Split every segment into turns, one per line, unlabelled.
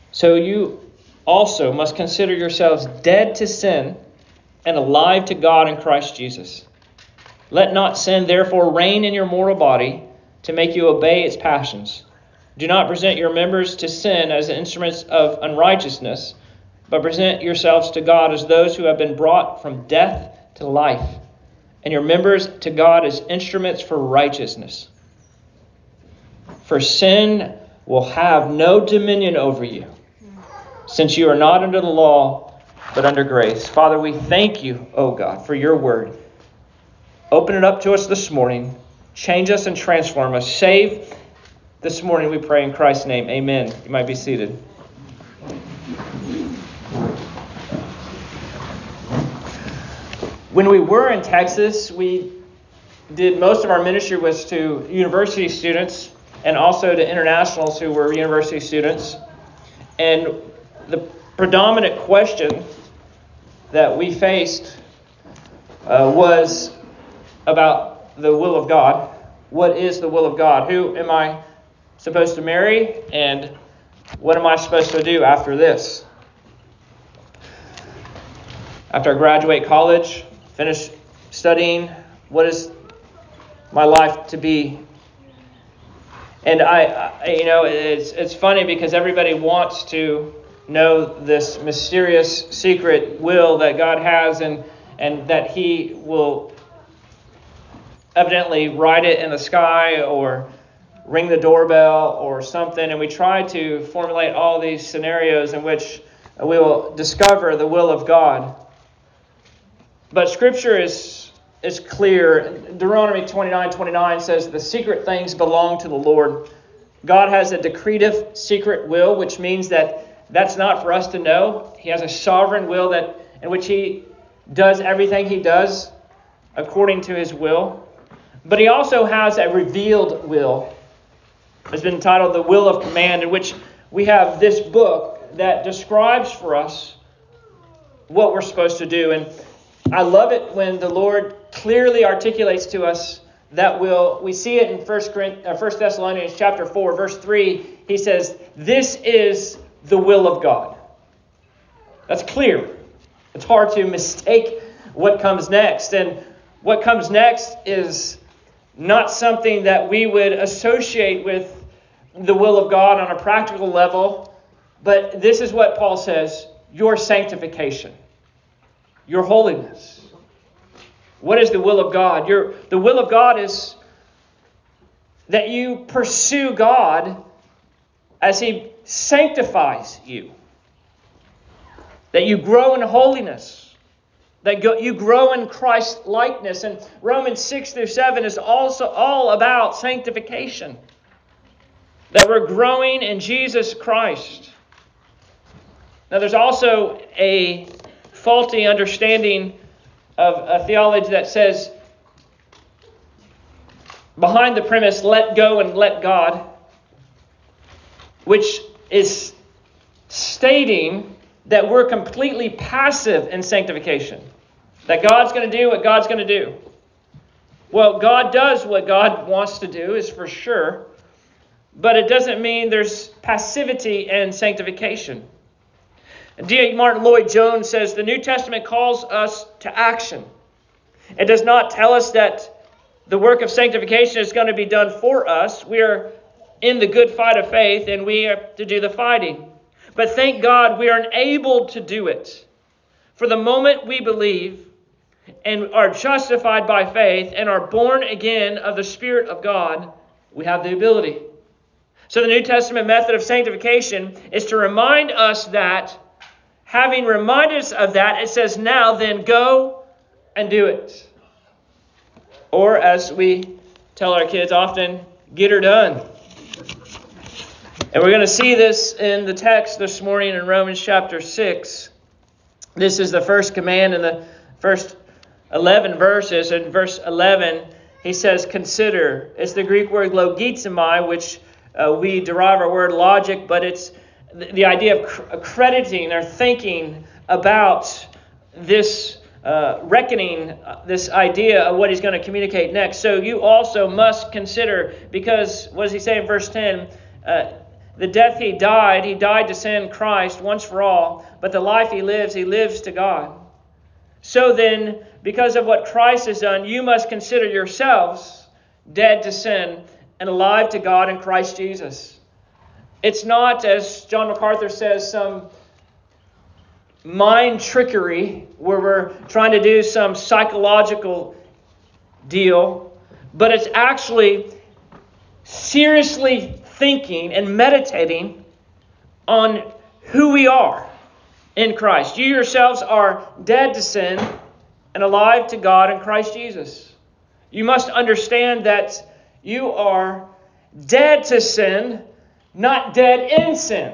So you also must consider yourselves dead to sin and alive to God in Christ Jesus. Let not sin therefore reign in your mortal body to make you obey its passions. Do not present your members to sin as instruments of unrighteousness, but present yourselves to God as those who have been brought from death to life, and your members to God as instruments for righteousness. For sin will have no dominion over you, since you are not under the law, but under grace. Father, we thank you, O God, for your word. Open it up to us this morning. Change us and transform us. Save this morning, we pray in Christ's name. Amen. You might be seated. When we were in Texas, we did most of our ministry was to university students and also to internationals who were university students. And the predominant question that we faced was about the will of God. What is the will of God? Who am I supposed to marry? And what am I supposed to do after this? After I graduate college, finish studying, what is my life to be? And it's funny because everybody wants to know this mysterious secret will that God has, and that He will evidently write it in the sky or ring the doorbell or something. And we try to formulate all these scenarios in which we will discover the will of God. But Scripture is clear. Deuteronomy 29:29 says, the secret things belong to the Lord. God has a decretive secret will, which means that that's not for us to know. He has a sovereign will in which He does everything He does according to His will. But He also has a revealed will. It's been entitled The Will of Command, in which we have this book that describes for us what we're supposed to do. And I love it when the Lord clearly articulates to us that will. We see it in 1 Thessalonians chapter 4, verse 3. He says, this is the will of God. That's clear. It's hard to mistake what comes next. And what comes next is not something that we would associate with the will of God on a practical level. But this is what Paul says, your sanctification, your holiness. What is the will of God? The will of God is that you pursue God as He sanctifies you. That you grow in holiness. That you grow in Christ likeness. And Romans 6-7 is also all about sanctification. That we're growing in Jesus Christ. Now there's also a faulty understanding of a theology that says, behind the premise, let go and let God, which is stating that we're completely passive in sanctification. That God's going to do what God's going to do. Well, God does what God wants to do, is for sure. But it doesn't mean there's passivity in sanctification. D. Martin Lloyd-Jones says, the New Testament calls us to action. It does not tell us that the work of sanctification is going to be done for us. We are in the good fight of faith, and we have to do the fighting. But thank God we are enabled to do it. For the moment we believe and are justified by faith and are born again of the Spirit of God, we have the ability. So the New Testament method of sanctification is to remind us that, having reminded us of that, it says, now then go and do it. Or as we tell our kids often, get her done. And we're going to see this in the text this morning in Romans chapter 6. This is the first command in the first 11 verses. In verse 11, he says, consider. It's the Greek word logizomai, which we derive our word logic, but it's the idea of accrediting or thinking about this reckoning, this idea of what he's going to communicate next. So you also must consider, because what does he say in verse 10? the death he died to sin, Christ, once for all. But the life he lives to God. So then, because of what Christ has done, you must consider yourselves dead to sin and alive to God in Christ Jesus. It's not, as John MacArthur says, some mind trickery where we're trying to do some psychological deal, but it's actually seriously thinking and meditating on who we are in Christ. You yourselves are dead to sin and alive to God in Christ Jesus. You must understand that you are dead to sin, not dead in sin.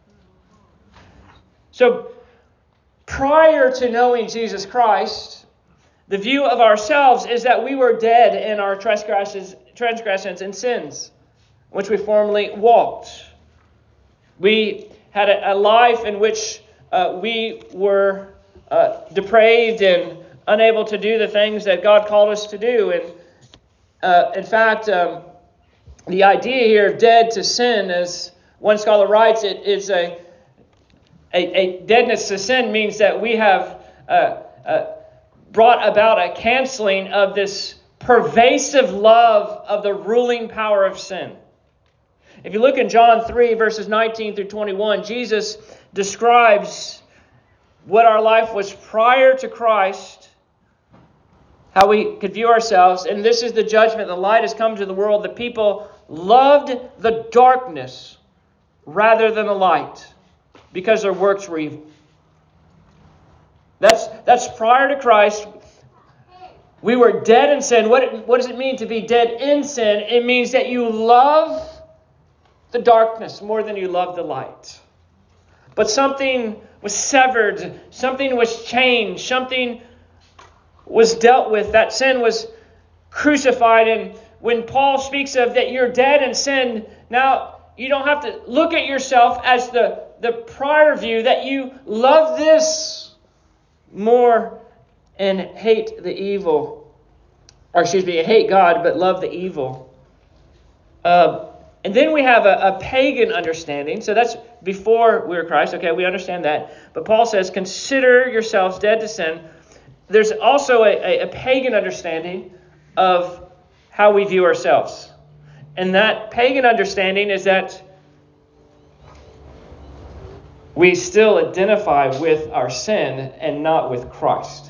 So, prior to knowing Jesus Christ, the view of ourselves is that we were dead in our transgressions and sins, which we formerly walked. We had a life in which we were depraved and unable to do the things that God called us to do. And in fact, the idea here of dead to sin, as one scholar writes, it is a deadness to sin means that we have brought about a canceling of this pervasive love of the ruling power of sin. If you look in John 3, verses 19 through 21, Jesus describes what our life was prior to Christ, how we could view ourselves. And this is the judgment. The light has come to the world. The people loved the darkness rather than the light because their works were evil. That's prior to Christ. We were dead in sin. What does it mean to be dead in sin? It means that you love the darkness more than you love the light. But something was severed. Something was changed. Something was dealt with. That sin was crucified. And when Paul speaks of that you're dead in sin, now you don't have to look at yourself as the prior view that you love this more and hate the evil. Or hate God but love the evil. And then we have a pagan understanding. So that's before we were Christ. Okay, we understand that. But Paul says, consider yourselves dead to sin. There's also a pagan understanding of how we view ourselves. And that pagan understanding is that we still identify with our sin and not with Christ.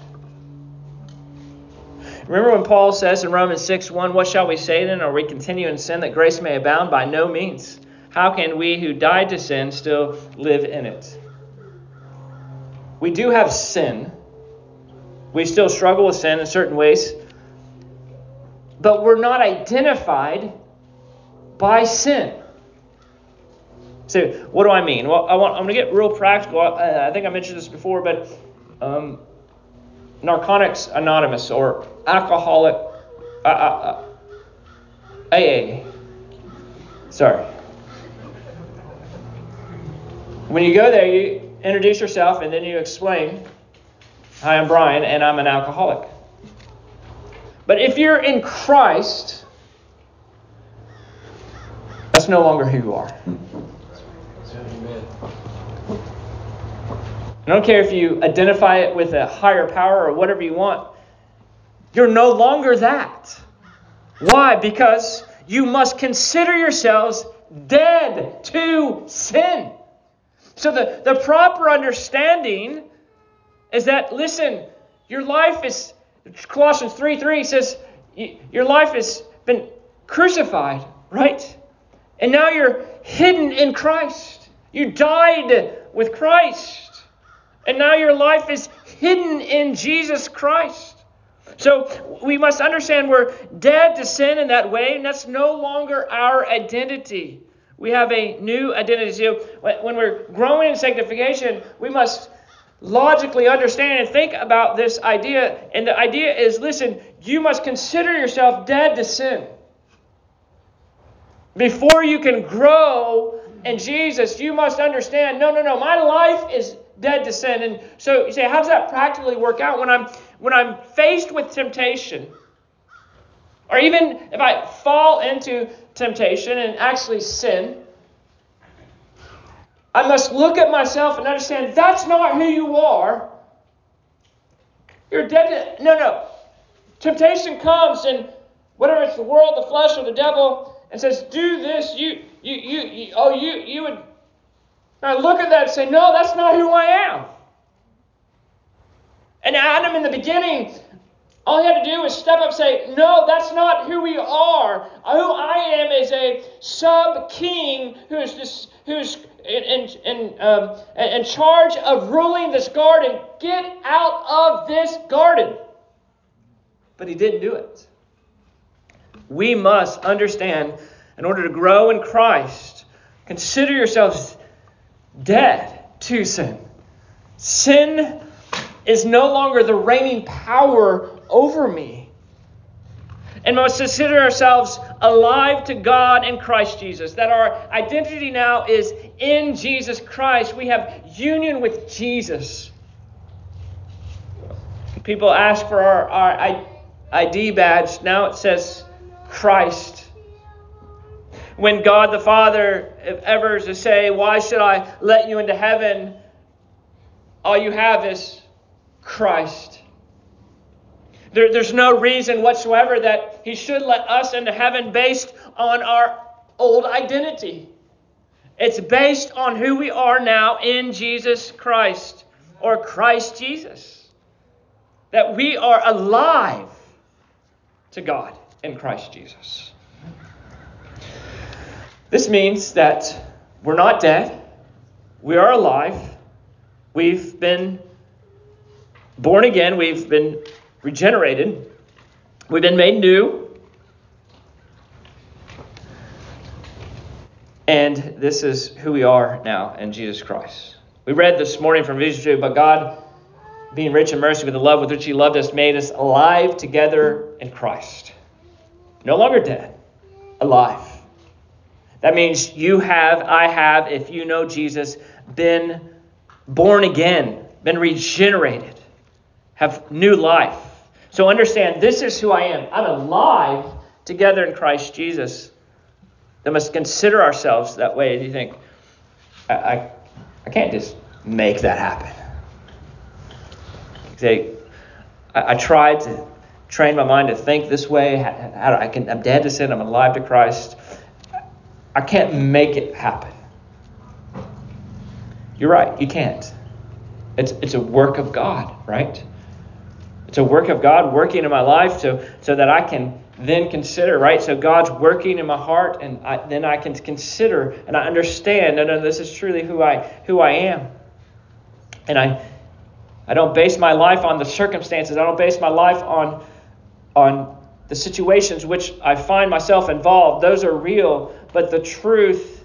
Remember when Paul says in Romans 6:1, what shall we say then? Are we continue in sin that grace may abound? By no means. How can we who died to sin still live in it? We do have sin. We still struggle with sin in certain ways. But we're not identified by sin. So what do I mean? Well, I'm going to get real practical. I think I mentioned this before, but Narcotics Anonymous or Alcoholic AA. Sorry. When you go there, you introduce yourself and then you explain, hi, I'm Brian and I'm an alcoholic. But if you're in Christ, that's no longer who you are. I don't care if you identify it with a higher power or whatever you want. You're no longer that. Why? Because you must consider yourselves dead to sin. So the proper understanding is that, listen, your life is, Colossians 3:3 says, your life has been crucified, right? And now you're hidden in Christ. You died with Christ. And now your life is hidden in Jesus Christ. So we must understand we're dead to sin in that way, and that's no longer our identity. We have a new identity. So when we're growing in sanctification, we must logically understand and think about this idea. And the idea is, listen, you must consider yourself dead to sin. Before you can grow in Jesus, you must understand, no, my life is dead to sin. And so you say, how does that practically work out when I'm faced with temptation? Or even if I fall into temptation and actually sin, I must look at myself and understand that's not who you are. You're dead. No. Temptation comes, and whether it's the world, the flesh, or the devil, and says, "Do this." You would look at that and say, "No, that's not who I am." And Adam, in the beginning, all he had to do was step up and say, "No, that's not who we are. Who I am is a sub-king who's in charge of ruling this garden. Get out of this garden." But he didn't do it. We must understand, in order to grow in Christ, consider yourselves dead to sin. Sin is no longer the reigning power over me. And we must consider ourselves alive to God in Christ Jesus. That our identity now is in Jesus Christ. We have union with Jesus. People ask for our ID badge. Now it says Christ. When God the Father ever is to say, "Why should I let you into heaven?" all you have is Christ. There's no reason whatsoever that he should let us into heaven based on our old identity. It's based on who we are now in Jesus Christ, or Christ Jesus. That we are alive to God in Christ Jesus. This means that we're not dead. We are alive. We've been born again. We've been regenerated. We've been made new. And this is who we are now in Jesus Christ. We read this morning from Ephesians 2, "But God, being rich in mercy with the love with which he loved us, made us alive together in Christ." No longer dead, alive. That means you have, I have, if you know Jesus, been born again, been regenerated, have new life. So understand, this is who I am. I'm alive together in Christ Jesus. We must consider ourselves that way. And you think, I can't just make that happen. Say, I tried to train my mind to think this way. I'm dead to sin. I'm alive to Christ. I can't make it happen. You're right. You can't. It's a work of God, right? It's a work of God working in my life so that I can then consider, right? So God's working in my heart, and then I can consider and I understand, no, this is truly who I am. And I don't base my life on the circumstances. I don't base my life on the situations which I find myself involved. Those are real, but the truth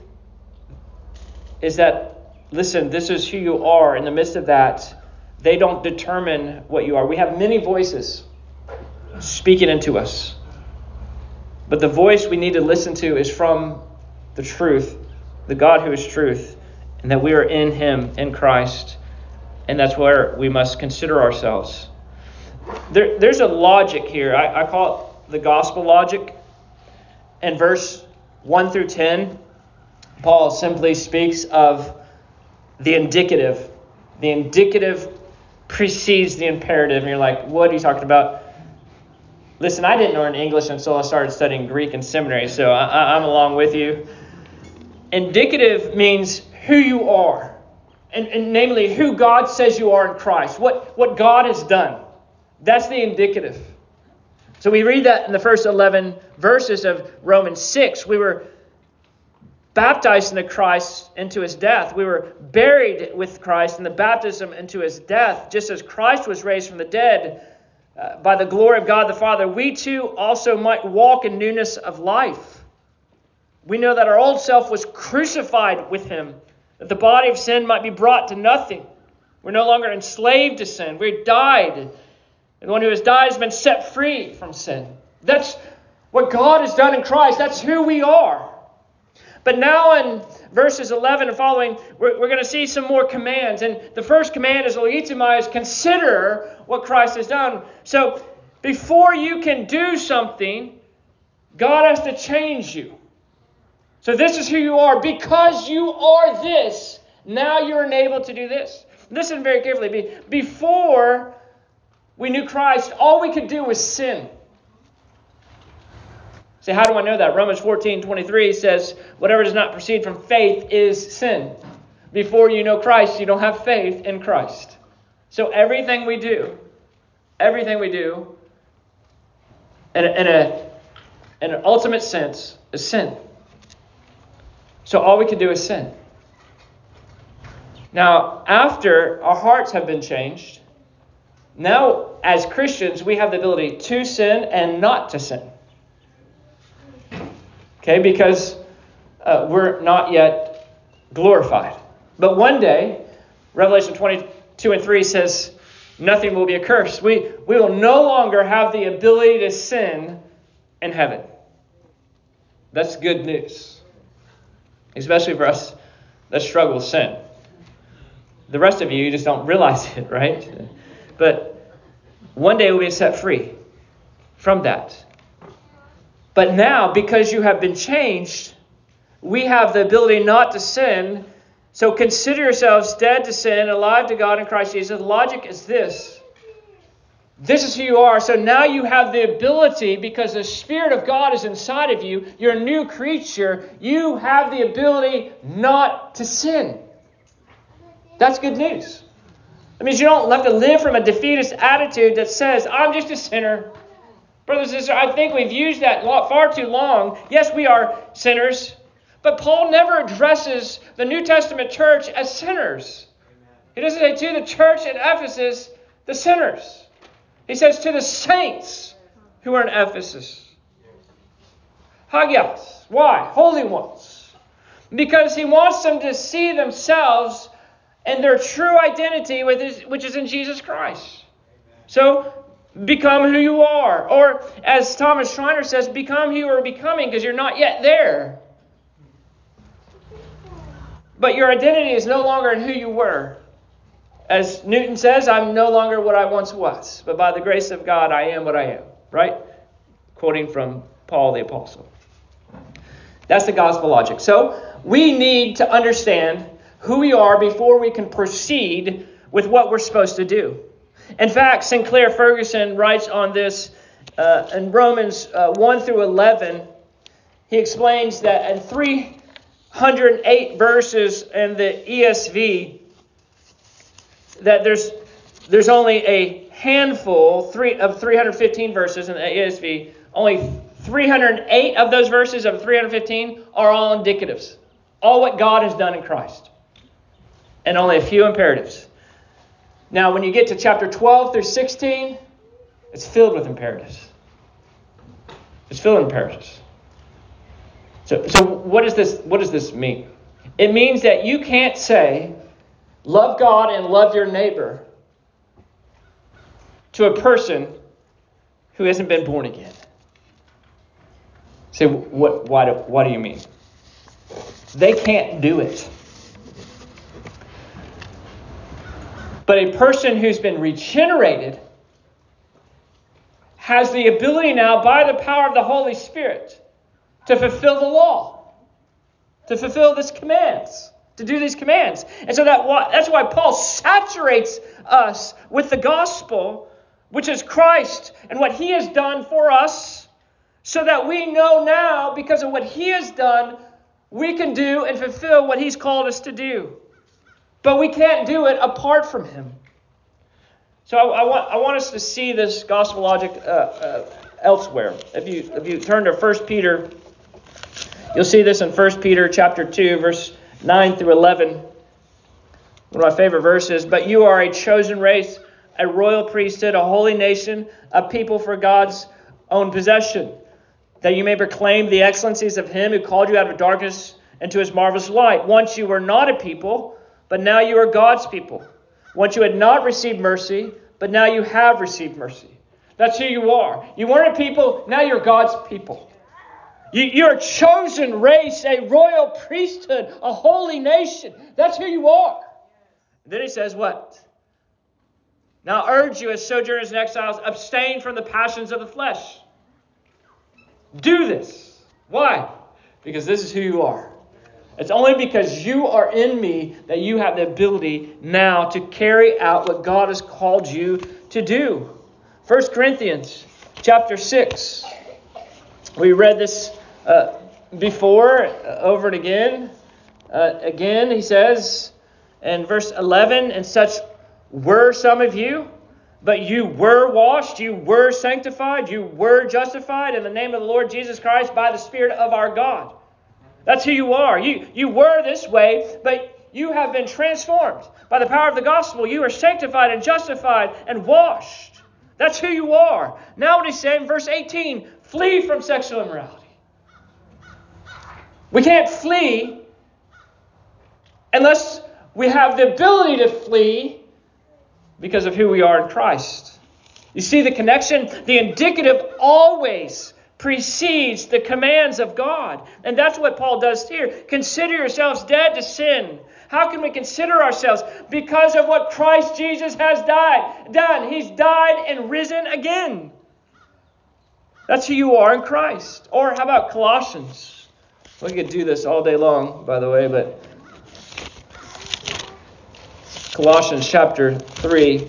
is that, listen, this is who you are. In the midst of that, they don't determine what you are. We have many voices speaking into us. But the voice we need to listen to is from the truth, the God who is truth, and that we are in him, in Christ. And that's where we must consider ourselves. There's a logic here. I call it the gospel logic. In verse 1 through 10, Paul simply speaks of the indicative. The indicative precedes the imperative. And you're like, what are you talking about? Listen, I didn't learn English until I started studying Greek in seminary, so I'm along with you. Indicative means who you are, and namely who God says you are in Christ, what God has done. That's the indicative. So we read that in the first 11 verses of Romans 6. We were baptized into Christ, into his death. We were buried with Christ in the baptism into his death. Just as Christ was raised from the dead by the glory of God the Father, we too also might walk in newness of life. We know that our old self was crucified with him, that the body of sin might be brought to nothing. We're no longer enslaved to sin. We died. And the one who has died has been set free from sin. That's what God has done in Christ. That's who we are. But now in verses 11 and following, we're going to see some more commands. And the first command is logitimai, is consider what Christ has done. So before you can do something, God has to change you. So this is who you are. Because you are this, Now you're enabled to do this. Listen very carefully. Before we knew Christ, all we could do was sin. So how do I know that? Romans 14:23 says, whatever does not proceed from faith is sin. Before you know Christ, you don't have faith in Christ. So everything we do, in an ultimate sense, is sin. So all we can do is sin. Now, after our hearts have been changed, now as Christians, we have the ability to sin and not to sin. Okay, because we're not yet glorified. But one day, Revelation 22:3 says, nothing will be accursed. We will no longer have the ability to sin in heaven. That's good news. Especially for us that struggle with sin. The rest of you just don't realize it, right? But one day we'll be set free from that. But now, because you have been changed, we have the ability not to sin. So consider yourselves dead to sin, alive to God in Christ Jesus. The logic is this. This is who you are. So now you have the ability, because the Spirit of God is inside of you, you're a new creature, you have the ability not to sin. That's good news. That means you don't have to live from a defeatist attitude that says, I'm just a sinner. Brothers and sisters, I think we've used that far too long. Yes, we are sinners. But Paul never addresses the New Testament church as sinners. He doesn't say to the church at Ephesus, the sinners. He says to the saints who are in Ephesus. Hagios. Why? Holy ones. Because he wants them to see themselves and their true identity, which is in Jesus Christ. So, become who you are. Or, as Thomas Schreiner says, become who you are becoming, because you're not yet there. But your identity is no longer in who you were. As Newton says, I'm no longer what I once was, but by the grace of God, I am what I am. Right? Quoting from Paul the Apostle. That's the gospel logic. So, we need to understand who we are before we can proceed with what we're supposed to do. In fact, Sinclair Ferguson writes on this in Romans 1 through 11. He explains that in 308 verses in the ESV, that there's only a handful of 315 verses in the ESV. Only 308 of those verses of 315 are all indicatives. All what God has done in Christ. And only a few imperatives. Now, when you get to chapter 12 through 16, it's filled with imperatives. It's filled with imperatives. So what does this mean? It means that you can't say, love God and love your neighbor to a person who hasn't been born again. Say, what do you mean? They can't do it. But a person who's been regenerated has the ability now, by the power of the Holy Spirit, to fulfill the law, to fulfill these commands, to do these commands. And so that's why Paul saturates us with the gospel, which is Christ and what he has done for us, so that we know now, because of what he has done, we can do and fulfill what he's called us to do. But we can't do it apart from him. So I want us to see this gospel logic elsewhere. If you turn to 1 Peter, you'll see this in 1 Peter chapter 2, verse 9 through 11. One of my favorite verses. But you are a chosen race, a royal priesthood, a holy nation, a people for God's own possession, that you may proclaim the excellencies of him who called you out of darkness into his marvelous light. Once you were not a people, but now you are God's people. Once you had not received mercy, but now you have received mercy. That's who you are. You weren't a people, now you're God's people. You're a chosen race, a royal priesthood, a holy nation. That's who you are. And then he says what? Now I urge you as sojourners and exiles, abstain from the passions of the flesh. Do this. Why? Because this is who you are. It's only because you are in me that you have the ability now to carry out what God has called you to do. 1 Corinthians chapter 6. We read this before, over and again. Again, he says in verse 11, and such were some of you, but you were washed, you were sanctified, you were justified in the name of the Lord Jesus Christ by the Spirit of our God. That's who you are. You were this way, but you have been transformed by the power of the gospel. You are sanctified and justified and washed. That's who you are. Now what he's saying in verse 18, flee from sexual immorality. We can't flee unless we have the ability to flee because of who we are in Christ. You see the connection? The indicative always precedes the commands of God. And that's what Paul does here. Consider yourselves dead to sin. How can we consider ourselves? Because of what Christ Jesus has done. He's died and risen again. That's who you are in Christ. Or how about Colossians? We could do this all day long, by the way, but Colossians chapter 3.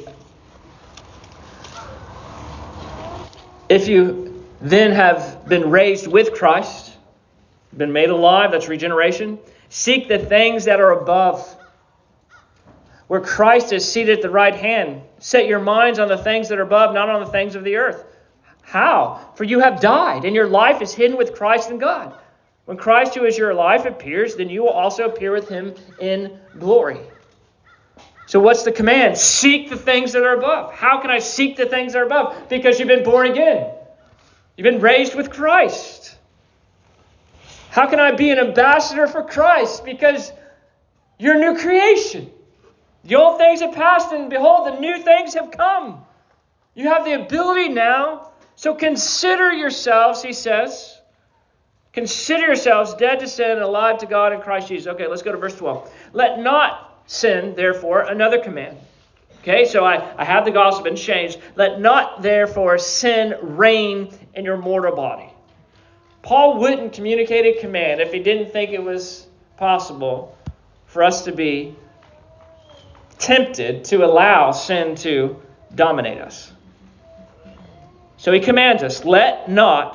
If you then have been raised with Christ, been made alive, that's regeneration, seek the things that are above, where Christ is seated at the right hand. Set your minds on the things that are above, not on the things of the earth. How? For you have died, and your life is hidden with Christ in God. When Christ, who is your life, appears, then you will also appear with him in glory. So what's the command? Seek the things that are above. How can I seek the things that are above? Because you've been born again. You've been raised with Christ. How can I be an ambassador for Christ? Because you're a new creation. The old things have passed, and behold, the new things have come. You have the ability now. So consider yourselves, he says. Consider yourselves dead to sin and alive to God in Christ Jesus. Okay, let's go to verse 12. Let not sin, therefore, another command. Okay, so I have the gospel been changed. Let not, therefore, sin reign in your mortal body. Paul wouldn't communicate a command if he didn't think it was possible for us to be tempted to allow sin to dominate us. So he commands us, let not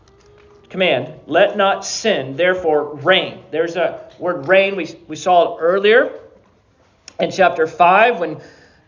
sin, therefore, reign. There's a word reign. We saw it earlier in chapter 5 when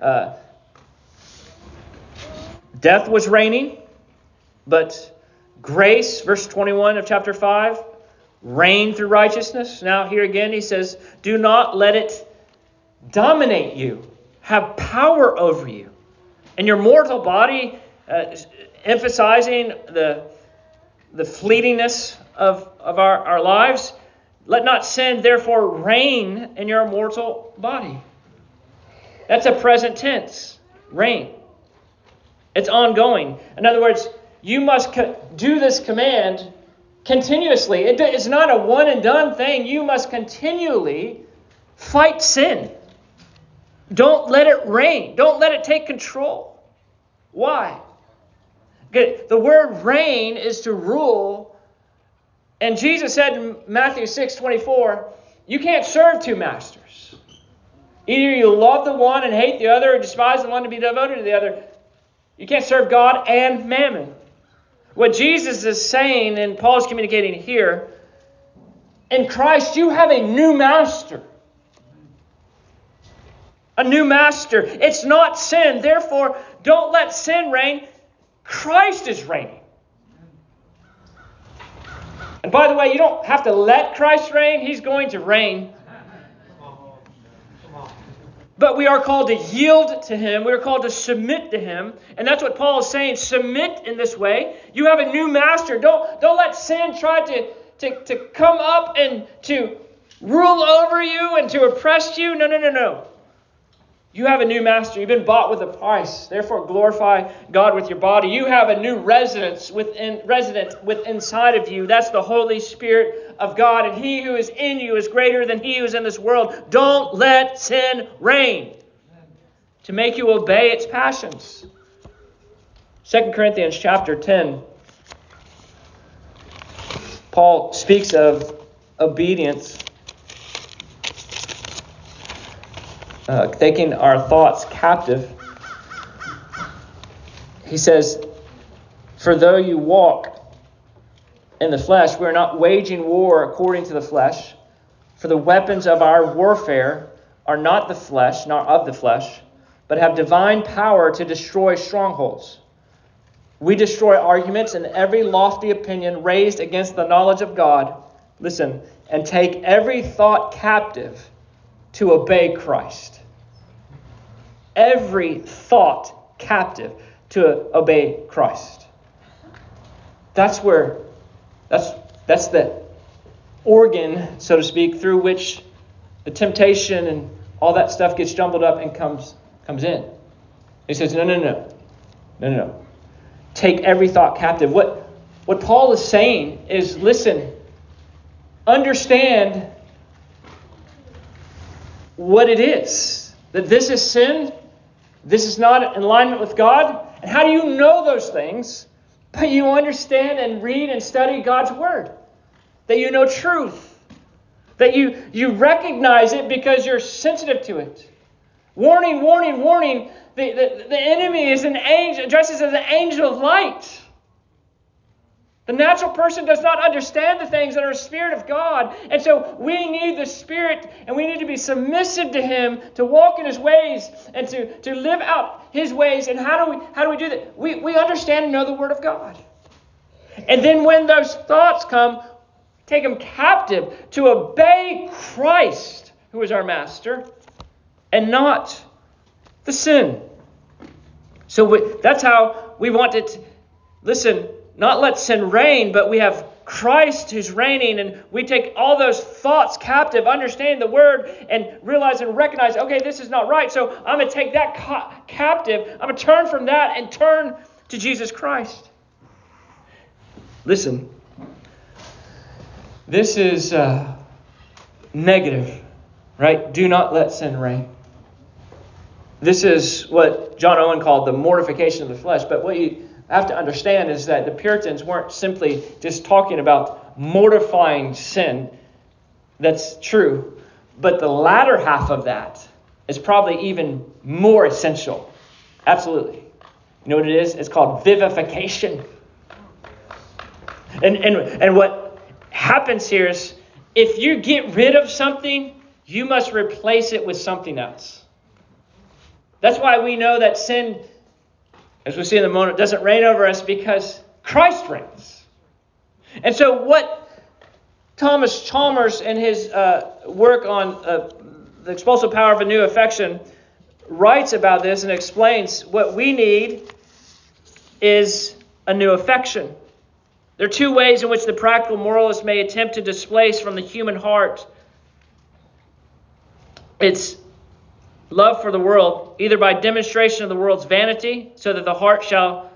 death was reigning, but grace, verse 21 of chapter 5, reigned through righteousness. Now here again he says, do not let it dominate you, have power over you. And your mortal body, emphasizing the fleetingness of our lives, let not sin therefore reign in your mortal body. That's a present tense, reign. It's ongoing. In other words, you must do this command continuously. It's not a one and done thing. You must continually fight sin. Don't let it reign. Don't let it take control. Why? The word reign is to rule. And Jesus said in Matthew 6:24, you can't serve two masters. Either you love the one and hate the other, or despise the one to be devoted to the other. You can't serve God and mammon. What Jesus is saying, and Paul is communicating here, in Christ you have a new master. A new master. It's not sin. Therefore, don't let sin reign. Christ is reigning. And by the way, you don't have to let Christ reign. He's going to reign. But we are called to yield to him. We are called to submit to him. And that's what Paul is saying. Submit in this way. You have a new master. Don't let sin try to come up and to rule over you and to oppress you. No. You have a new master. You've been bought with a price. Therefore, glorify God with your body. You have a new resident inside of you. That's the Holy Spirit of God. And he who is in you is greater than he who is in this world. Don't let sin reign to make you obey its passions. 2 Corinthians chapter 10. Paul speaks of obedience taking our thoughts captive. He says, for though you walk in the flesh, we are not waging war according to the flesh. For the weapons of our warfare are not the flesh, not of the flesh, but have divine power to destroy strongholds. We destroy arguments and every lofty opinion raised against the knowledge of God. Listen, and take every thought captive to obey Christ. Every thought captive to obey Christ. That's the organ, so to speak, through which the temptation and all that stuff gets jumbled up and comes in. He says, no. Take every thought captive. What Paul is saying is, listen, understand what it is. That this is sin. This is not in alignment with God. And how do you know those things? But you understand and read and study God's Word. That you know truth. That you recognize it because you're sensitive to it. Warning, warning, warning. The enemy is an angel, dresses as an angel of light. The natural person does not understand the things that are the Spirit of God. And so we need the Spirit, and we need to be submissive to Him, to walk in His ways, and to live out His ways. And how do we do that? We understand and know the Word of God. And then when those thoughts come, take them captive to obey Christ, who is our Master, and not the sin. So that's how we want it. Listen, not let sin reign, but we have Christ who's reigning, and we take all those thoughts captive, understanding the Word, and realize and recognize, okay, this is not right, so I'm going to take that captive. I'm going to turn from that and turn to Jesus Christ. Listen, this is negative, right? Do not let sin reign. This is what John Owen called the mortification of the flesh. But what you have to understand is that the Puritans weren't simply just talking about mortifying sin. That's true. But the latter half of that is probably even more essential. Absolutely. You know what it is? It's called vivification. And what happens here is, if you get rid of something, you must replace it with something else. That's why we know that sin, as we see in the moment, doesn't reign over us, because Christ reigns. And so what Thomas Chalmers in his work on the expulsive power of a new affection writes about this and explains what we need is a new affection. There are two ways in which the practical moralist may attempt to displace from the human heart its love for the world, either by demonstration of the world's vanity, so that the heart shall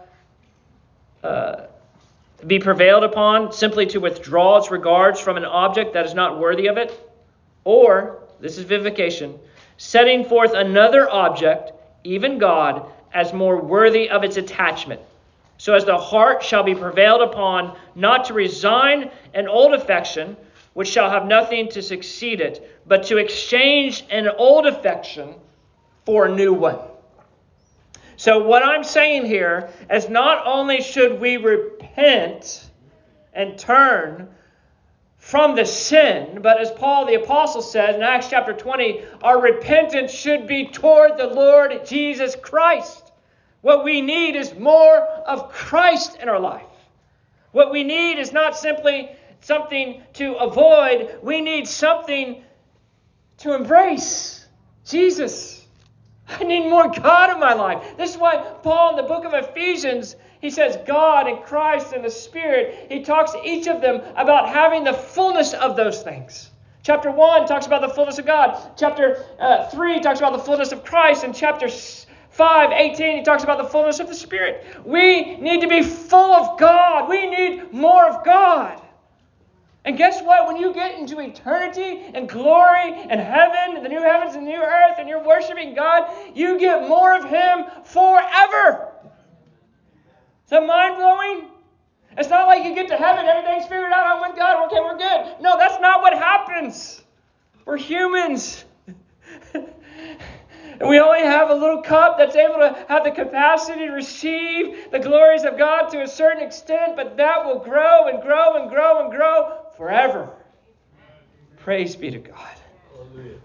be prevailed upon simply to withdraw its regards from an object that is not worthy of it, or, this is vivification, setting forth another object, even God, as more worthy of its attachment, so as the heart shall be prevailed upon not to resign an old affection, which shall have nothing to succeed it, but to exchange an old affection for a new one. So what I'm saying here is, not only should we repent and turn from the sin, but as Paul the Apostle says in Acts chapter 20, our repentance should be toward the Lord Jesus Christ. What we need is more of Christ in our life. What we need is not simply something to avoid. We need something to embrace. Jesus. I need more God in my life. This is why Paul in the book of Ephesians, he says God and Christ and the Spirit. He talks to each of them about having the fullness of those things. Chapter 1 talks about the fullness of God. Chapter 3 talks about the fullness of Christ. And chapter 5:18, he talks about the fullness of the Spirit. We need to be full of God. We need more of God. And guess what? When you get into eternity and glory and heaven, and the new heavens and the new earth, and you're worshiping God, you get more of Him forever. Is that mind-blowing? It's not like you get to heaven, everything's figured out, I'm with God, okay, we're good. No, that's not what happens. We're humans. And we only have a little cup that's able to have the capacity to receive the glories of God to a certain extent, but that will grow and grow and grow and grow forever. Praise be to God. Hallelujah.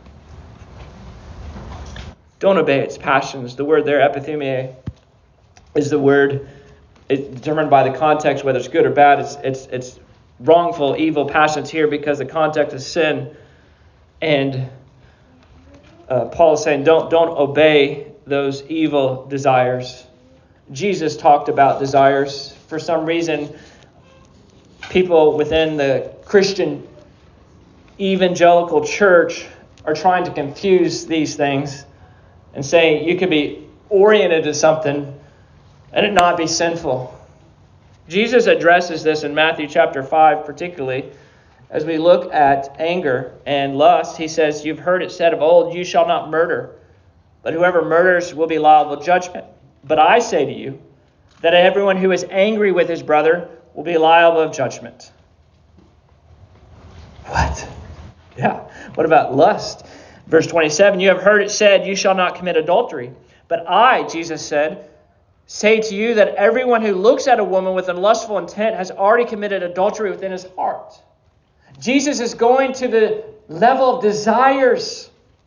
Don't obey its passions. The word there, epithumia, is the word. It's determined by the context, whether it's good or bad. It's wrongful, evil passions here because the context is sin. And Paul is saying, don't obey those evil desires. Jesus talked about desires. For some reason, people within the Christian evangelical church are trying to confuse these things and saying you can be oriented to something and it not be sinful. Jesus addresses this in Matthew chapter 5 particularly. As we look at anger and lust, he says, you've heard it said of old, you shall not murder, but whoever murders will be liable to judgment. But I say to you that everyone who is angry with his brother will be liable of judgment. What? Yeah. What about lust? Verse 27, you have heard it said, you shall not commit adultery. But I, Jesus said, say to you that everyone who looks at a woman with a lustful intent has already committed adultery within his heart. Jesus is going to the level of desires.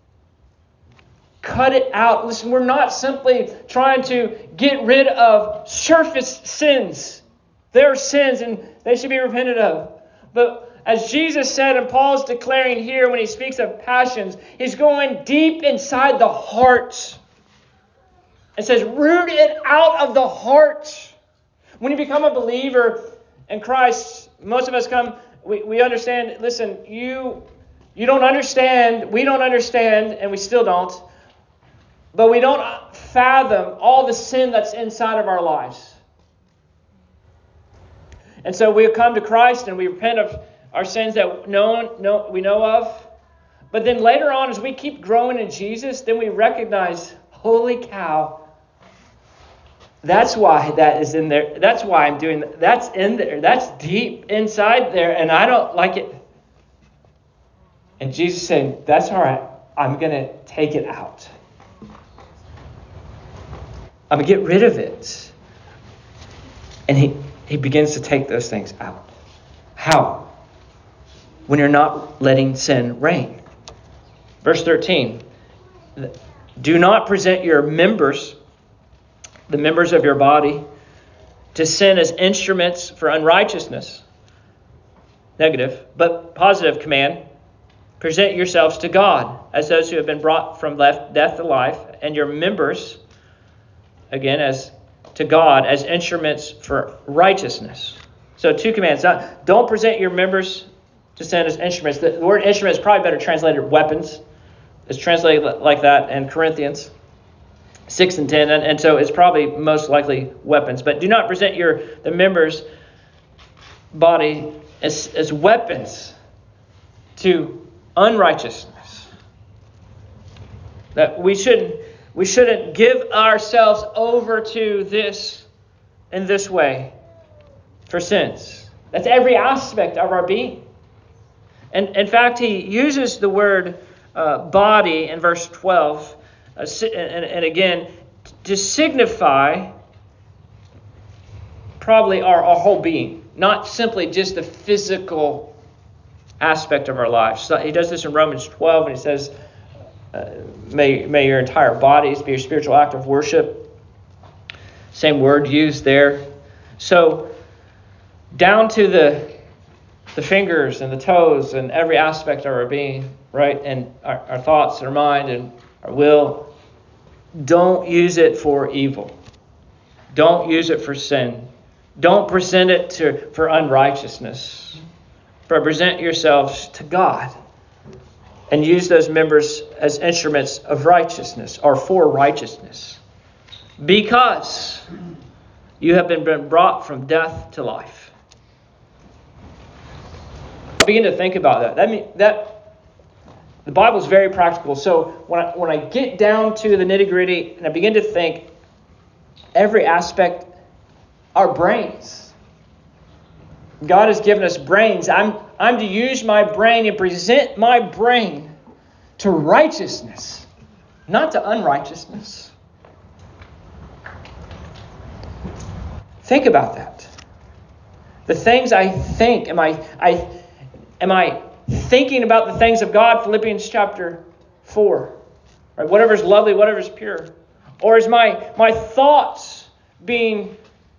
Cut it out. Listen, we're not simply trying to get rid of surface sins. There are sins and they should be repented of. But as Jesus said, and Paul's declaring here when he speaks of passions, he's going deep inside the heart. It says, root it out of the heart. When you become a believer in Christ, most of us come, we understand, listen, you don't understand, we don't understand, and we still don't, but we don't fathom all the sin that's inside of our lives. And so we come to Christ and we repent of our sins that we know of. But then later on, as we keep growing in Jesus, then we recognize, holy cow, that's why that is in there. That's why I'm doing that. That's in there. That's deep inside there, and I don't like it. And Jesus saying, that's all right. I'm going to take it out. I'm going to get rid of it. And he begins to take those things out. How? When you're not letting sin reign. Verse 13. Do not present your members, the members of your body, to sin as instruments for unrighteousness. Negative. But positive command. Present yourselves to God as those who have been brought from death to life, and your members, again, as to God as instruments for righteousness. So 2 commands. Don't present your members to sin as instruments. The word instrument is probably better translated weapons. It's translated like that in Corinthians 6 and 10. And so it's probably most likely weapons. But do not present the members' body as weapons to unrighteousness. That we shouldn't give ourselves over to this in this way for sins. That's every aspect of our being. And in fact, he uses the word body in verse 12, and again, to signify probably our whole being, not simply just the physical aspect of our lives. So he does this in Romans 12, and he says, may your entire bodies be your spiritual act of worship. Same word used there. So down to the fingers and the toes and every aspect of our being, right? And our thoughts, our mind, and our will. Don't use it for evil. Don't use it for sin. Don't present it for unrighteousness. But present yourselves to God. And use those members as instruments of righteousness or for righteousness. Because you have been brought from death to life. I begin to think about that. The Bible is very practical. So when I get down to the nitty-gritty and I begin to think every aspect, our brains. God has given us brains. I'm to use my brain and present my brain to righteousness. not to unrighteousness. Think about that. The things I think, am I thinking about the things of God? Philippians chapter 4. Right? Whatever is lovely, whatever is pure. Or is my thoughts being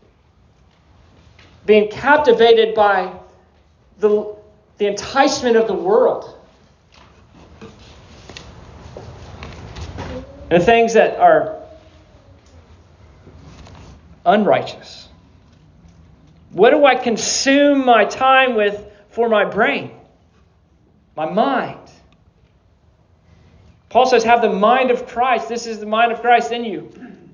captivated by the enticement of the world? And the things that are unrighteous. What do I consume my time with for my brain? My mind. Paul says, have the mind of Christ. This is the mind of Christ in you.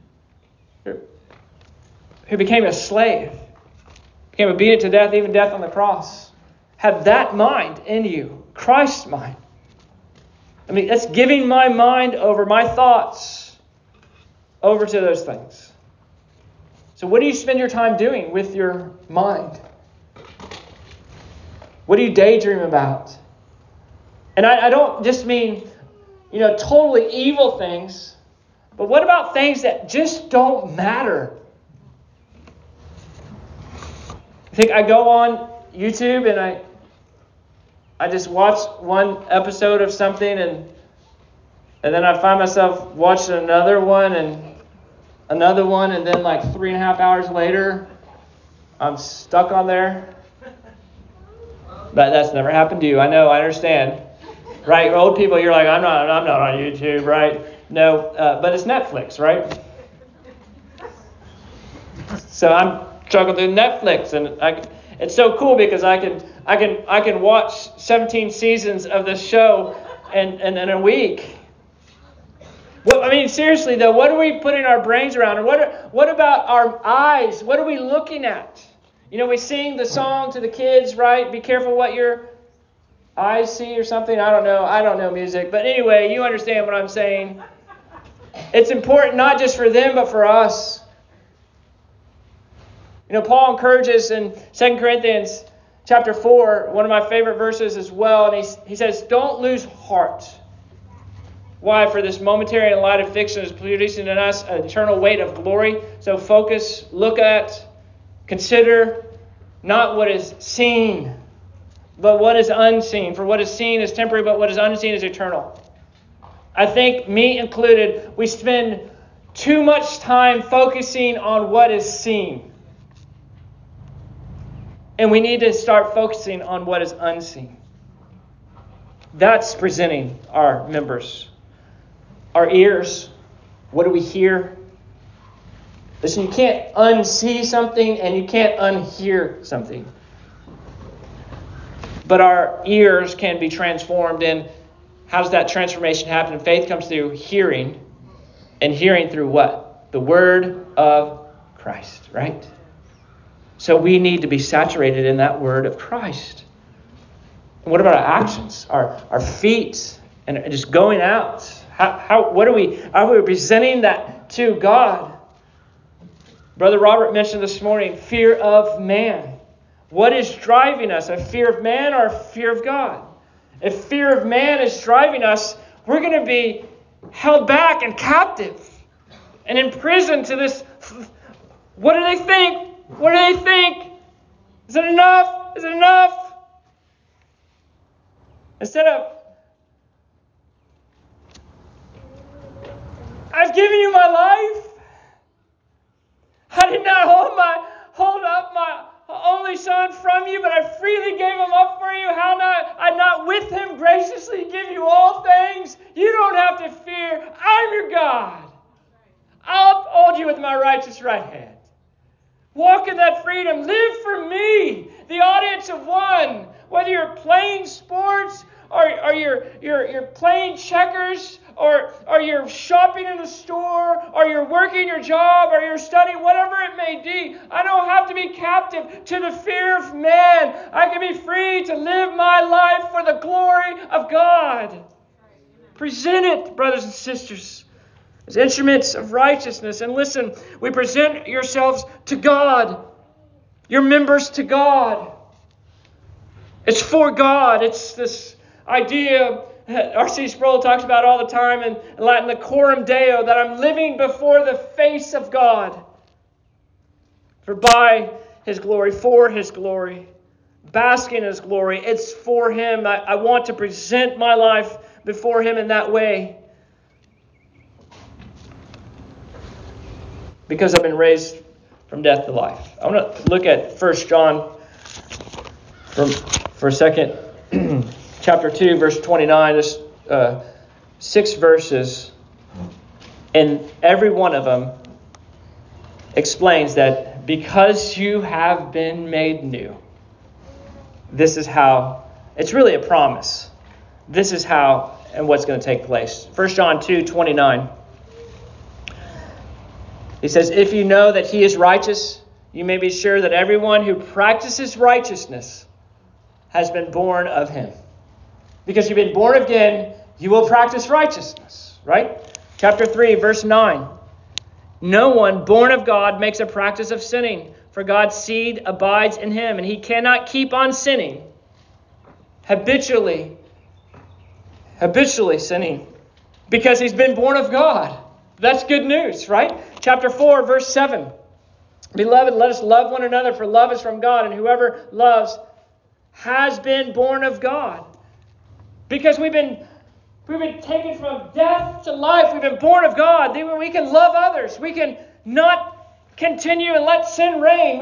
Who became a slave. Became obedient to death, even death on the cross. Have that mind in you. Christ's mind. I mean, that's giving my mind over, my thoughts over to those things. So what do you spend your time doing with your mind? What do you daydream about? And I don't just mean, totally evil things. But what about things that just don't matter? I think I go on YouTube and I just watch one episode of something and then I find myself watching another one and then like 3.5 hours later, I'm stuck on there. But that's never happened to you. I know, I understand. Right? Old people, you're like, I'm not on YouTube, right? No, but it's Netflix, right? So I'm struggling through Netflix, and it's so cool because I can watch 17 seasons of this show in a week. Well, I mean, seriously though, what are we putting our brains around? And what about our eyes? What are we looking at? We sing the song to the kids, right? Be careful what your eyes see or something. I don't know music. But anyway, you understand what I'm saying. It's important not just for them, but for us. Paul encourages in 2 Corinthians chapter 4, one of my favorite verses as well. And he says, don't lose heart. Why? For this momentary and light affliction is producing in us an eternal weight of glory. So focus, look at, consider not what is seen, but what is unseen. For what is seen is temporary, but what is unseen is eternal. I think, me included, we spend too much time focusing on what is seen. And we need to start focusing on what is unseen. That's presenting our members. Our ears, what do we hear? Listen, you can't unsee something and you can't unhear something. But our ears can be transformed. And how does that transformation happen? Faith comes through hearing. And hearing through what? The Word of Christ, right? So we need to be saturated in that Word of Christ. And what about our actions? Our feet and just going out? Are we presenting that to God? Brother Robert mentioned this morning, fear of man. What is driving us? A fear of man or a fear of God? If fear of man is driving us, we're going to be held back and captive and imprisoned to this. What do they think? What do they think? Is it enough? Is it enough? Instead of, I've given you my life. I did not hold up my only son from you, but I freely gave him up for you. How I not with him graciously give you all things? You don't have to fear. I'm your God. I'll uphold you with my righteous right hand. Walk in that freedom. Live for me. The audience of one. Whether you're playing sports or you're playing checkers or you're shopping in the store or you're working your job or you're studying, whatever it may be. I don't have to be captive to the fear of man. I can be free to live my life for the glory of God. Present it, brothers and sisters, as instruments of righteousness. And listen, we present yourselves to God, your members to God. It's for God. It's this idea R.C. Sproul talks about all the time in Latin, the coram Deo, that I'm living before the face of God. For by His glory, for His glory, basking in His glory, it's for Him. I want to present my life before Him in that way. Because I've been raised from death to life. I want to look at 1 John for a second. Chapter 2, verse 29. Just 6 verses. And every one of them explains that because you have been made new, this is how, it's really a promise. This is how and what's going to take place. 1 John 2, 29. He says, if you know that He is righteous, you may be sure that everyone who practices righteousness has been born of Him. Because you've been born again, you will practice righteousness. Right? Chapter 3, verse 9. No one born of God makes a practice of sinning, for God's seed abides in him, and he cannot keep on sinning, habitually sinning, because he's been born of God. That's good news, right? Chapter 4, verse 7. Beloved, let us love one another, for love is from God, and whoever loves has been born of God. Because we've been taken from death to life. We've been born of God. We can love others. We can not continue and let sin reign.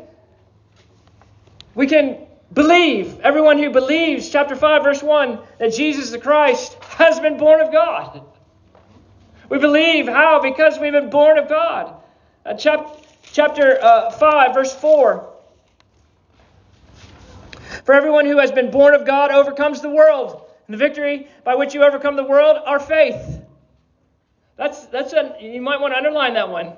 We can believe. Everyone who believes, chapter 5, verse 1, that Jesus the Christ has been born of God. We believe. How? Because we've been born of God. Chapter 5, verse 4. For everyone who has been born of God overcomes the world. And the victory by which you overcome the world, our faith. You might want to underline that one.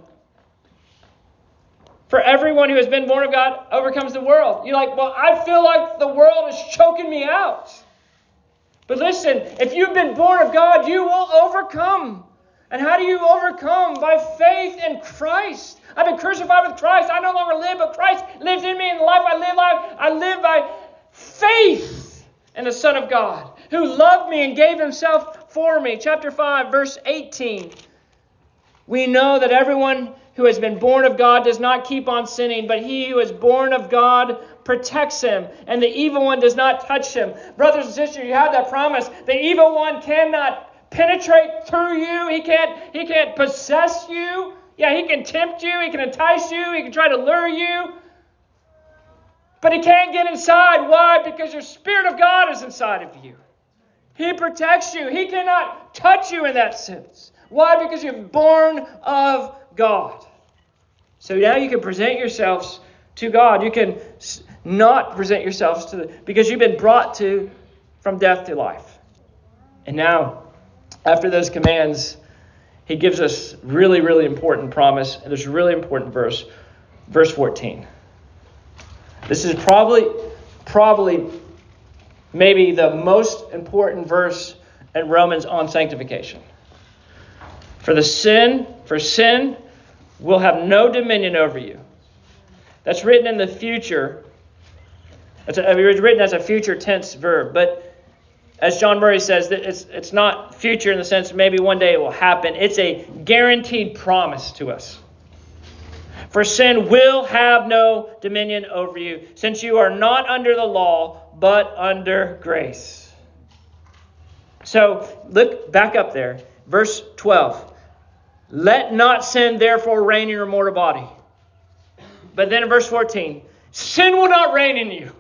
For everyone who has been born of God overcomes the world. You're like, well, I feel like the world is choking me out. But listen, if you've been born of God, you will overcome. And how do you overcome? By faith in Christ. I've been crucified with Christ. I no longer live, but Christ lives in me. And the life I live by faith in the Son of God, who loved me and gave himself for me. Chapter 5, verse 18. We know that everyone who has been born of God does not keep on sinning, but he who is born of God protects him, and the evil one does not touch him. Brothers and sisters, you have that promise. The evil one cannot penetrate through you. He can't possess you. Yeah, he can tempt you. He can entice you. He can try to lure you. But he can't get inside. Why? Because your Spirit of God is inside of you. He protects you. He cannot touch you in that sense. Why? Because you're born of God. So now you can present yourselves to God. You can not present yourselves because you've been brought from death to life. And now, after those commands, he gives us really, really important promise. And there's a really important verse. Verse 14. This is probably maybe the most important verse in Romans on sanctification. For sin will have no dominion over you. That's written in the future. It's written as a future tense verb. But as John Murray says, it's not future in the sense maybe one day it will happen. It's a guaranteed promise to us. For sin will have no dominion over you, since you are not under the law, but under grace. So look back up there. Verse 12. Let not sin therefore reign in your mortal body. But then in verse 14, sin will not reign in you.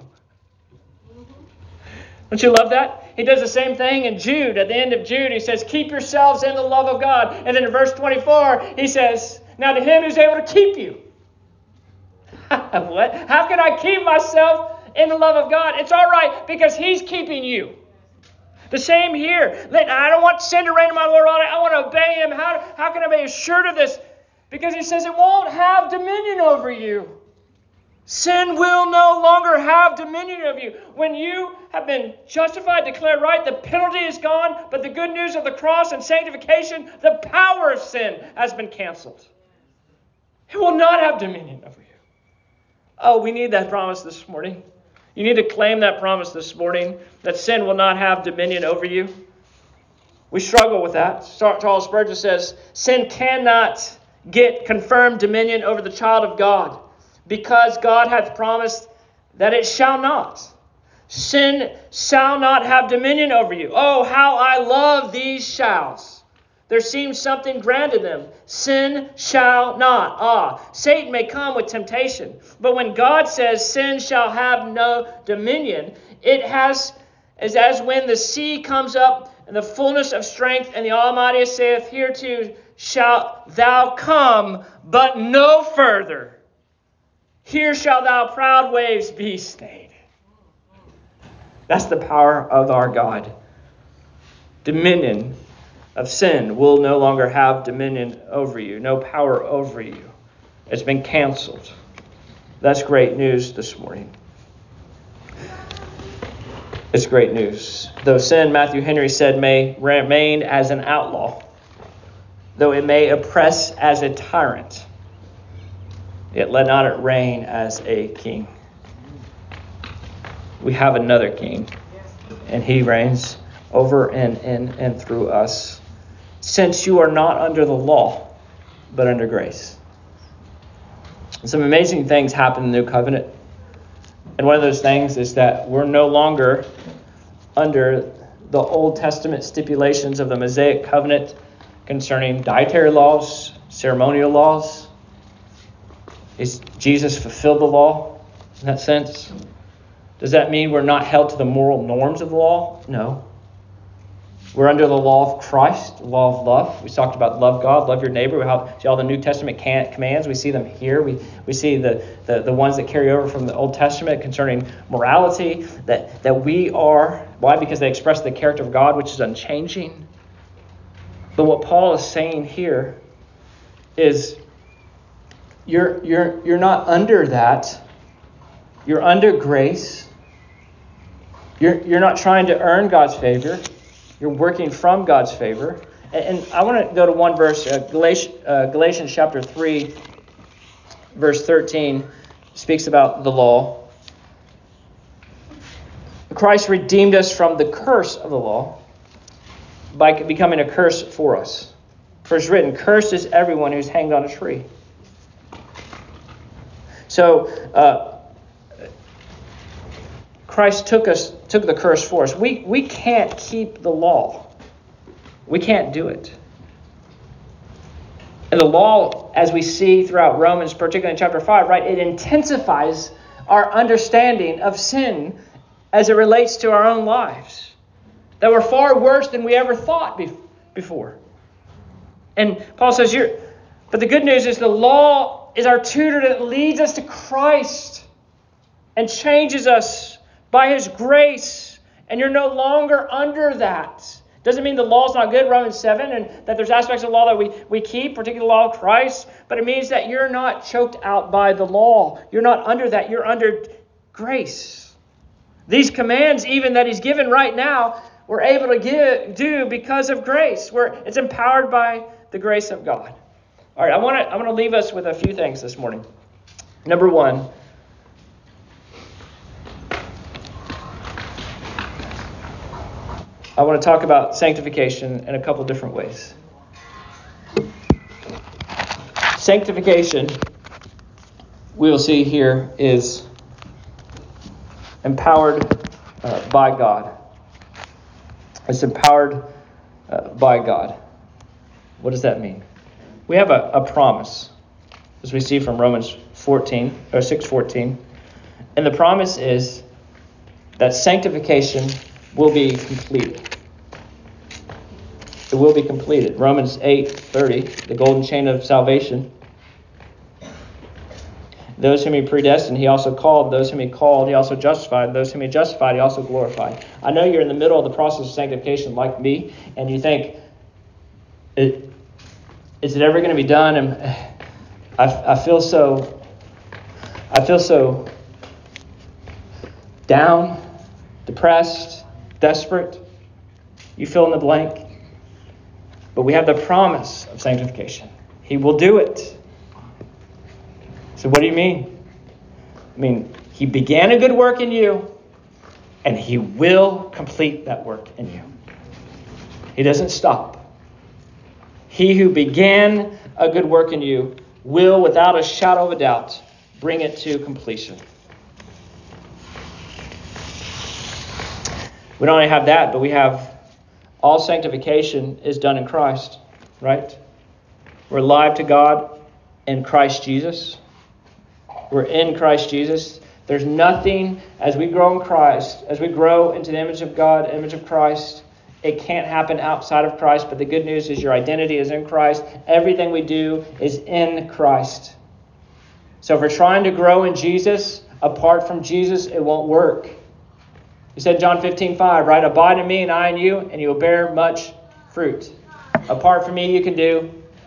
Don't you love that? He does the same thing in Jude. At the end of Jude, he says, keep yourselves in the love of God. And then in verse 24, he says, now to him who's able to keep you. What? How can I keep myself in the love of God? It's all right because he's keeping you. The same here. I don't want sin to reign in my Lord. I want to obey him. How can I be assured of this? Because he says it won't have dominion over you. Sin will no longer have dominion over you. When you have been justified, declared right, the penalty is gone. But the good news of the cross and sanctification, the power of sin has been canceled. It will not have dominion over you. Oh, we need that promise this morning. You need to claim that promise this morning, that sin will not have dominion over you. We struggle with that. Charles Spurgeon says, sin cannot get confirmed dominion over the child of God, because God hath promised that it shall not. Sin shall not have dominion over you. Oh, how I love these shalls. There seems something grand in them. Sin shall not. Satan may come with temptation, but when God says sin shall have no dominion, it is as when the sea comes up in the fullness of strength, and the Almighty saith, hereto shalt thou come, but no further. Here shall thou proud waves be stayed. That's the power of our God. Dominion of sin will no longer have dominion over you, no power over you. It's been canceled. That's great news this morning. It's great news. Though sin, Matthew Henry said, may remain as an outlaw, though it may oppress as a tyrant, yet let not it reign as a king. We have another king, and he reigns over and in and through us. Since you are not under the law, but under grace. And some amazing things happen in the new covenant. And one of those things is that we're no longer under the Old Testament stipulations of the Mosaic covenant concerning dietary laws, ceremonial laws. Is Jesus fulfilled the law in that sense? Does that mean we're not held to the moral norms of the law? No. We're under the law of Christ, the law of love. We talked about love God, love your neighbor. We see all the New Testament commands. We see them here. We see the ones that carry over from the Old Testament concerning morality, that we are. Why? Because they express the character of God, which is unchanging. But what Paul is saying here is you're not under that. You're under grace. You're not trying to earn God's favor. You're working from God's favor. And I want to go to one verse, Galatians chapter 3, verse 13, speaks about the law. Christ redeemed us from the curse of the law by becoming a curse for us. For it's written, cursed is everyone who's hanged on a tree. So, Christ took the curse for us. We can't keep the law. We can't do it. And the law, as we see throughout Romans, particularly in chapter 5, right, it intensifies our understanding of sin as it relates to our own lives. That we're far worse than we ever thought before. And Paul says, but the good news is the law is our tutor that leads us to Christ and changes us by his grace, and you're no longer under that. Doesn't mean the law's not good, Romans 7, and that there's aspects of the law that we keep, particularly the law of Christ, but it means that you're not choked out by the law. You're not under that. You're under grace. These commands, even that he's given right now, we're able to do because of grace. It's empowered by the grace of God. All right, I want to leave us with a few things this morning. Number one, I want to talk about sanctification in a couple different ways. Sanctification, we will see here, is empowered by God. It's empowered by God. What does that mean? We have a promise, as we see from Romans 6:14. And the promise is that sanctification will be completed. It will be completed. Romans 8:30, the golden chain of salvation. Those whom he predestined, he also called. Those whom he called, he also justified. Those whom he justified, he also glorified. I know you're in the middle of the process of sanctification like me, and you think, is it ever going to be done? And I feel so down, depressed, desperate. You fill in the blank. But we have the promise of sanctification. He will do it. So what do you mean? I mean, he began a good work in you, and he will complete that work in you. He doesn't stop. He who began a good work in you will, without a shadow of a doubt, bring it to completion. We don't only have that, but we have all sanctification is done in Christ, right? We're alive to God in Christ Jesus. We're in Christ Jesus. There's nothing, as we grow in Christ, as we grow into the image of God, image of Christ, it can't happen outside of Christ. But the good news is your identity is in Christ. Everything we do is in Christ. So if we're trying to grow in Jesus, apart from Jesus, it won't work. He said John 15:5, right? Abide in me and I in you, and you will bear much fruit. Apart from me, you can do.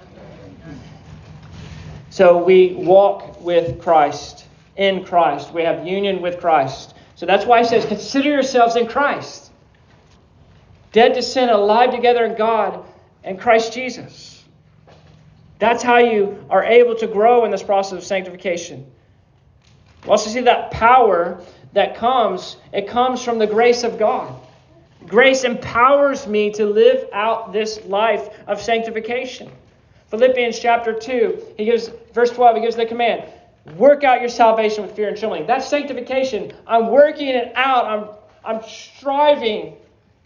So we walk with Christ, in Christ. We have union with Christ. So that's why he says, consider yourselves in Christ. Dead to sin, alive together in God and Christ Jesus. That's how you are able to grow in this process of sanctification. We also see that power that comes, it comes from the grace of God. Grace empowers me to live out this life of sanctification. Philippians chapter 2, verse 12, he gives the command, work out your salvation with fear and trembling. That's sanctification. I'm working it out. I'm striving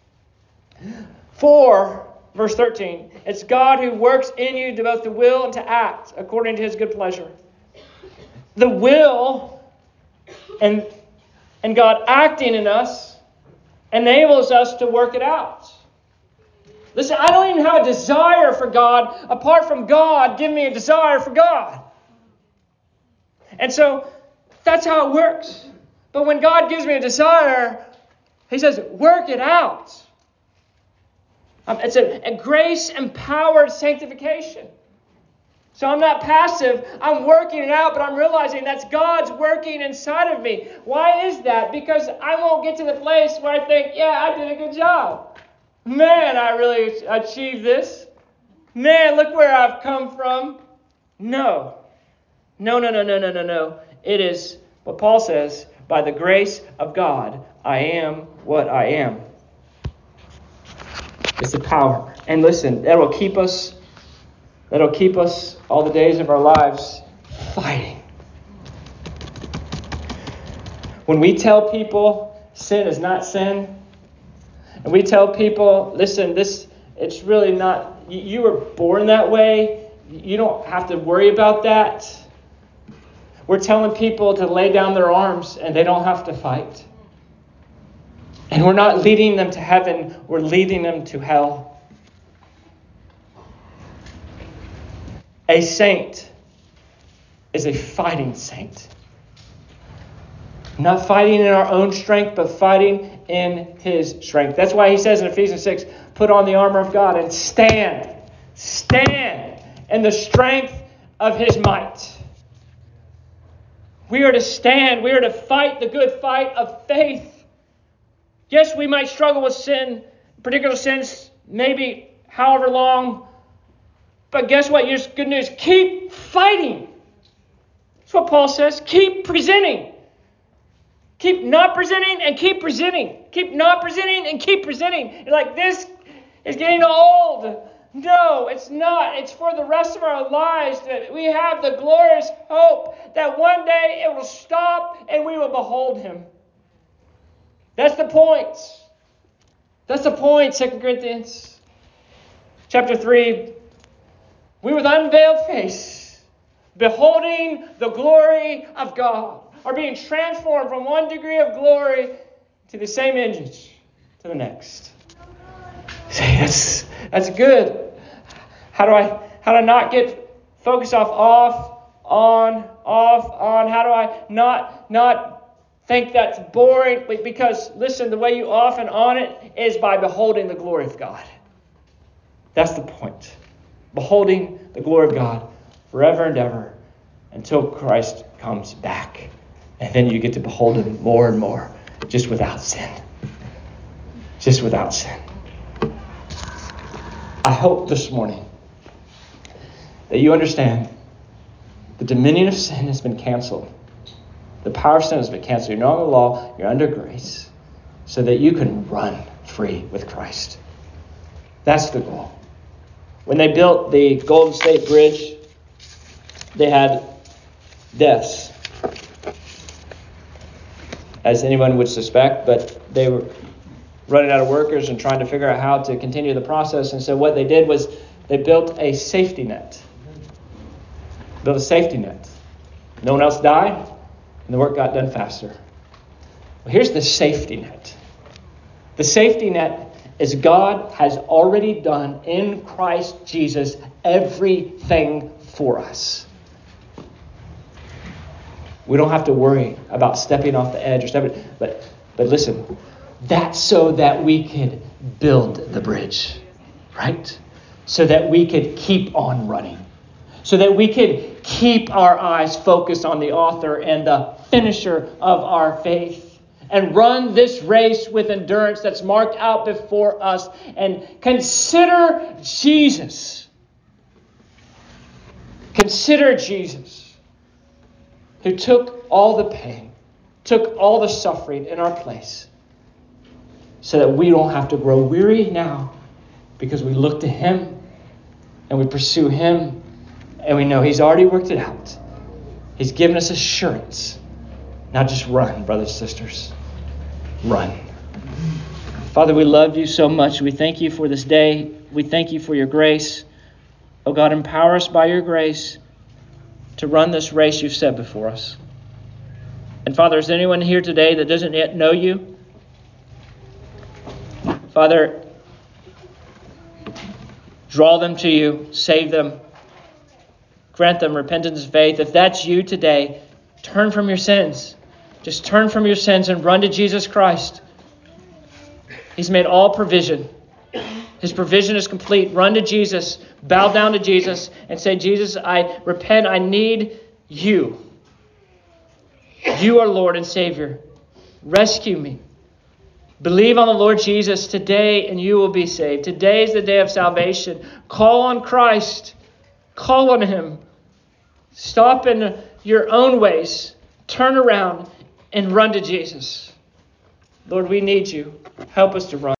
for, verse 13, it's God who works in you to both the will and to act according to his good pleasure. The will and God acting in us enables us to work it out. Listen, I don't even have a desire for God apart from God giving me a desire for God. And so that's how it works. But when God gives me a desire, he says, work it out. It's a grace-empowered sanctification. So I'm not passive. I'm working it out, but I'm realizing that's God's working inside of me. Why is that? Because I won't get to the place where I think, yeah, I did a good job. Man, I really achieved this. Man, look where I've come from. No. It is what Paul says, by the grace of God, I am what I am. It's the power. And listen, that'll keep us all the days of our lives fighting. When we tell people sin is not sin, and we tell people, listen, it's really not, you were born that way, you don't have to worry about that. We're telling people to lay down their arms and they don't have to fight. And we're not leading them to heaven, we're leading them to hell. A saint is a fighting saint. Not fighting in our own strength, but fighting in his strength. That's why he says in Ephesians 6, put on the armor of God and stand. Stand in the strength of his might. We are to stand. We are to fight the good fight of faith. Yes, we might struggle with sin, particular sins, maybe however long. But guess what? Here's good news. Keep fighting. That's what Paul says. Keep presenting. Keep not presenting and keep presenting. Keep not presenting and keep presenting. You're like, this is getting old. No, it's not. It's for the rest of our lives that we have the glorious hope that one day it will stop and we will behold him. That's the point. That's the point, 2 Corinthians. Chapter 3. We with unveiled face, beholding the glory of God, are being transformed from one degree of glory to the same image to the next. Say, that's good. How do I not get focused off, on? How do I not think that's boring? Because listen, the way you off and on it is by beholding the glory of God. That's the point. Beholding the glory of God forever and ever until Christ comes back. And then you get to behold him more and more, just without sin. Just without sin. I hope this morning that you understand the dominion of sin has been canceled. The power of sin has been canceled. You're not under the law, you're under grace, so that you can run free with Christ. That's the goal. When they built the Golden State Bridge, they had deaths, as anyone would suspect, but they were running out of workers and trying to figure out how to continue the process. And so what they did was they built a safety net. Built a safety net. No one else died, and the work got done faster. Well, here's the safety net. The safety net is God has already done in Christ Jesus everything for us. We don't have to worry about stepping off the edge or stepping. But listen, that's so that we could build the bridge, right? So that we could keep on running. So that we could keep our eyes focused on the author and the finisher of our faith. And run this race with endurance that's marked out before us. And consider Jesus. Consider Jesus, who took all the pain, took all the suffering in our place, so that we don't have to grow weary now, because we look to Him and we pursue Him, and we know He's already worked it out. He's given us assurance. Now just run, brothers and sisters. Run. Father, we love you so much. We thank you for this day. We thank you for your grace. Oh God, empower us by your grace to run this race you've set before us. And Father, is there anyone here today that doesn't yet know you? Father, draw them to you. Save them. Grant them repentance and faith. If that's you today, turn from your sins. Just turn from your sins and run to Jesus Christ. He's made all provision. His provision is complete. Run to Jesus. Bow down to Jesus and say, Jesus, I repent. I need you. You are Lord and Savior. Rescue me. Believe on the Lord Jesus today and you will be saved. Today is the day of salvation. Call on Christ. Call on Him. Stop in your own ways. Turn around and run to Jesus. Lord, we need you. Help us to run.